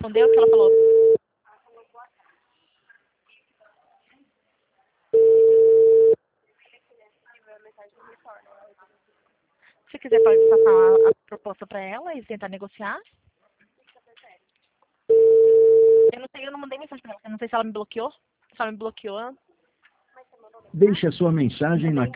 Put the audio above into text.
respondeu o que ela falou? Se quiser, pode passar a proposta para ela e tentar negociar. Eu não sei, eu não mandei mensagem para ela. Eu não sei se ela me bloqueou. Se ela me bloqueou. Deixe a sua mensagem na